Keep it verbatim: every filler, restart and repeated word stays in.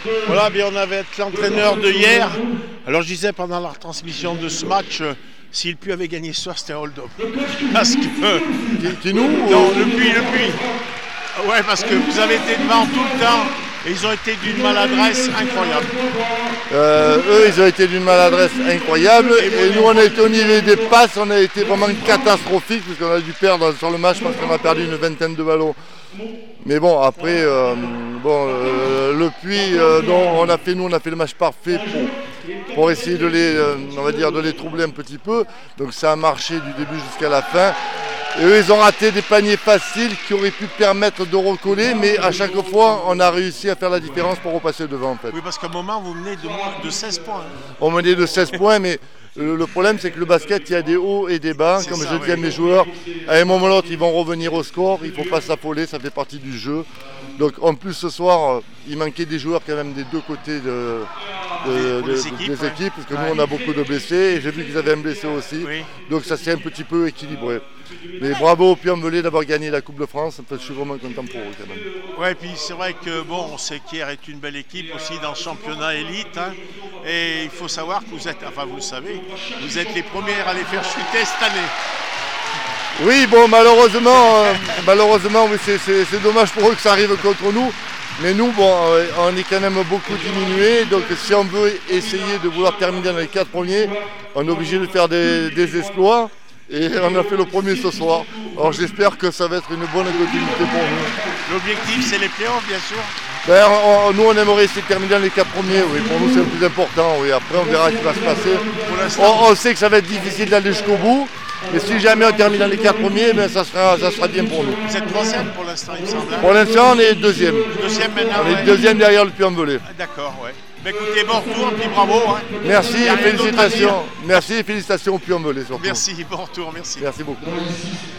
Voilà, bien on avait l'entraîneur de hier. Alors je disais pendant la retransmission de ce match, euh, si le Puy avait gagné ce soir, c'était un hold-up. Parce que. Qui, qui nous Non, le Puy, le Puy. Ouais, parce que vous avez été devant tout le temps et ils ont été d'une maladresse incroyable. Euh, eux, ils ont été d'une maladresse incroyable. Et, et nous, on a été au niveau des passes, on a été vraiment catastrophique parce qu'on a dû perdre sur le match parce qu'on a perdu une vingtaine de ballons. Mais bon, après, euh, bon, euh, le Puy, euh, non, on a fait, nous, on a fait le match parfait pour, pour essayer de les, euh, on va dire, de les troubler un petit peu. Donc ça a marché du début jusqu'à la fin. Et eux, ils ont raté des paniers faciles qui auraient pu permettre de recoller, mais à chaque fois, on a réussi à faire la différence pour repasser devant, en fait. Oui, parce qu'à un moment, vous menez de, moins de seize points. On menait de seize points, mais le, le problème, c'est que le basket, il y a des hauts et des bas. C'est Comme ça, je dis à oui. mes joueurs, à un moment ou l'autre, ils vont revenir au score. Il ne faut pas s'affoler, ça fait partie du jeu. Donc, en plus, ce soir, il manquait des joueurs quand même des deux côtés de, de, Pour de- les équipes, des ouais. équipes, parce que Ouais. nous, on a beaucoup de blessés. Et j'ai vu qu'ils avaient un blessé aussi. Oui. Donc, ça s'est un petit peu équilibré. Mais bravo au Puy-en-Velay d'avoir gagné la Coupe de France. Je suis vraiment content pour eux quand même. Ouais, puis c'est vrai que bon, on sait qu'Hier est une belle équipe aussi dans le championnat élite. Hein, et il faut savoir que vous êtes, enfin vous le savez, vous êtes les premiers à les faire chuter cette année. Oui, bon, malheureusement, euh, malheureusement, oui, c'est, c'est- c'est dommage pour eux que ça arrive contre nous. Mais nous, bon, euh, on est quand même beaucoup diminué. Donc, si on veut essayer de vouloir terminer dans les quatre premiers, on est obligé de faire des, des exploits. Et on a fait le premier ce soir. Alors, j'espère que ça va être une bonne continuité pour nous. L'objectif, c'est les playoffs, bien sûr. Ben, on- on- nous, on aimerait essayer de terminer dans les quatre premiers. Oui, pour nous, c'est le plus important. Oui. Après, on verra ce qui va se passer. Pour l'instant, On, on sait que ça va être difficile d'aller jusqu'au bout. Mais si jamais on termine dans les quatre premiers, ben, ça, sera, ça sera bien pour nous. vous êtes troisième pour l'instant, il me semble. hein. Pour l'instant, on est deuxième. Deuxième maintenant. On est ouais. deuxième derrière le Puy-en-Velay. Ah, d'accord, ouais. Mais écoutez, bon retour, puis bravo. Hein. Merci Il y a et rien d'autre à dire. félicitations. Merci et félicitations au Puy-en-Velay surtout. Merci, bon retour, merci. Merci beaucoup.